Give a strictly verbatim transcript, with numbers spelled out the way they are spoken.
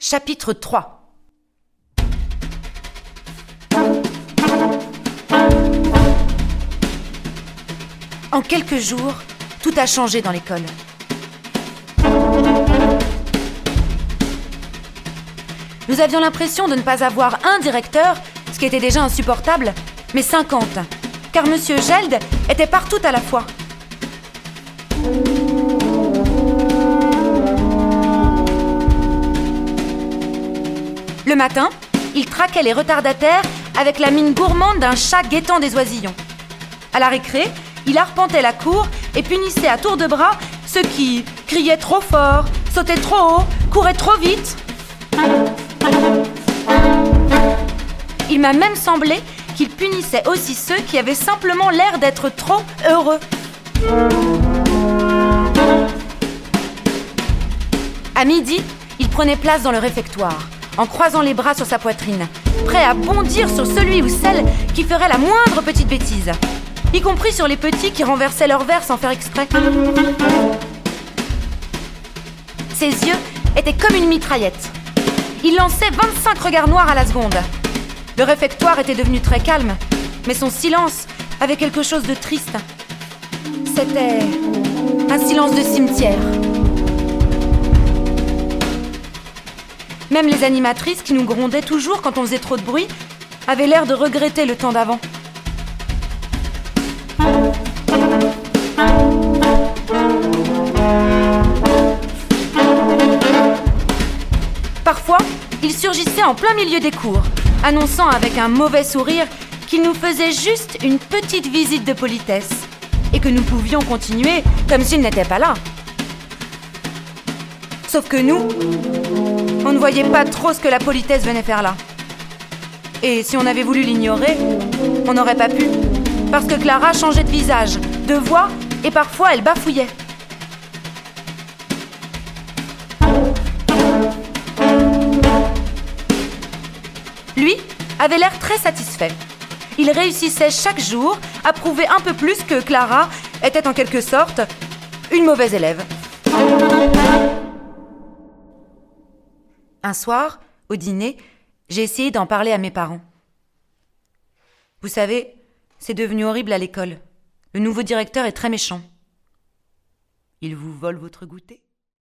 Chapitre trois. En quelques jours, tout a changé dans l'école. Nous avions l'impression de ne pas avoir un directeur, ce qui était déjà insupportable, mais cinquante, car Monsieur Geld était partout à la fois. Le matin, il traquait les retardataires avec la mine gourmande d'un chat guettant des oisillons. À la récré, il arpentait la cour et punissait à tour de bras ceux qui criaient trop fort, sautaient trop haut, couraient trop vite. Il m'a même semblé qu'il punissait aussi ceux qui avaient simplement l'air d'être trop heureux. À midi, il prenait place dans le réfectoire, en croisant les bras sur sa poitrine, prêt à bondir sur celui ou celle qui ferait la moindre petite bêtise, y compris sur les petits qui renversaient leur verre sans faire exprès. Ses yeux étaient comme une mitraillette. Il lançait vingt-cinq regards noirs à la seconde. Le réfectoire était devenu très calme, mais son silence avait quelque chose de triste. C'était un silence de cimetière. Même les animatrices qui nous grondaient toujours quand on faisait trop de bruit avaient l'air de regretter le temps d'avant. Parfois, il surgissait en plein milieu des cours, annonçant avec un mauvais sourire qu'il nous faisait juste une petite visite de politesse et que nous pouvions continuer comme s'il n'était pas là. Sauf que nous, on ne voyait pas trop ce que la politesse venait faire là. Et si on avait voulu l'ignorer, on n'aurait pas pu, parce que Clara changeait de visage, de voix, et parfois elle bafouillait. Lui avait l'air très satisfait. Il réussissait chaque jour à prouver un peu plus que Clara était en quelque sorte une mauvaise élève. Un soir, au dîner, j'ai essayé d'en parler à mes parents. Vous savez, c'est devenu horrible à l'école. Le nouveau directeur est très méchant. Il vous vole votre goûter ?